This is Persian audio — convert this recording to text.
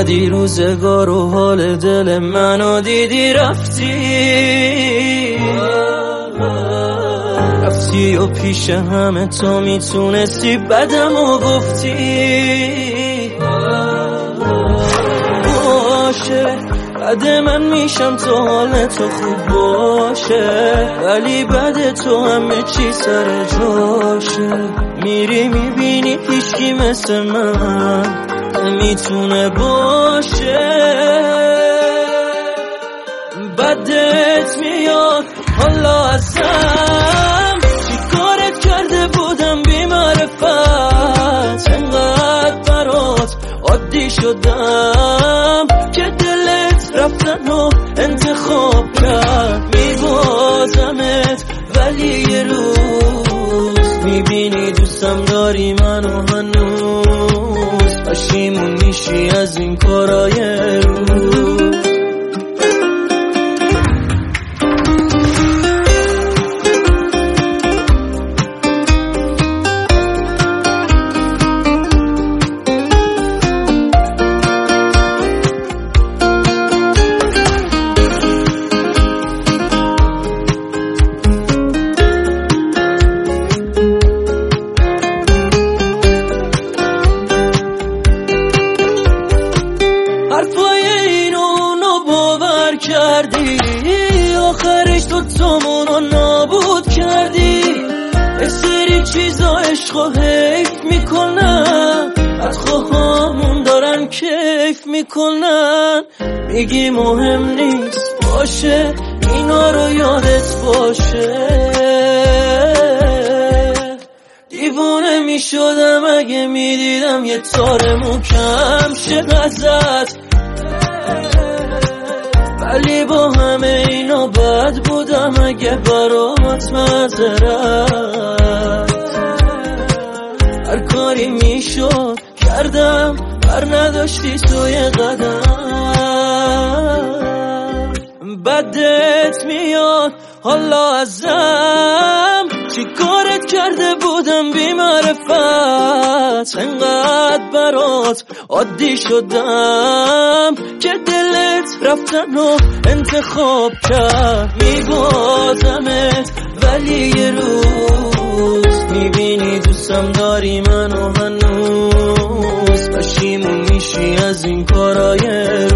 اومدی روزگار و حال دل منو دیدی رفتی و پیش همه تو میتونستی بدمو گفتی باشه بعد من میشم تو حال تو خوب باشه ولی بعد تو همه چی سر جاشه میری میبینی هیچکی مثل من نمیتونه باشه بدت میاد حالا ازم چی کارت کرده بودم بی معرفت انقدر برات عادی شدم که دلت رفتن و انتخاب کرد میبازمت ولی یه روز میبینی دوستم داری منو هنوز پشیمون میشی از این کارای روز حرفای اینو باور کردی آخرش تو تامونو نابود کردی یه سری چیزا عشقو حیف میکنن از خواهامون دارن کیف میکنن میگی مهم نیست باشه اینا رو یادت باشه دیوونه میشدم اگه میدیدم یه تار محکم شه ازت ولی با همه اینا بد بودم اگه برات معذرت هر کاری میشد کردم بر نداشتی تو یه قدم بدت میاد حالا ازم چی کارت کرده بودم بی معرفت انقدر برات عادی شدم که دلت رفتن و انتخاب کرد میبازمت ولی یه روز میبینی دوستم داری منو هنوز پشیمون میشی از این کارای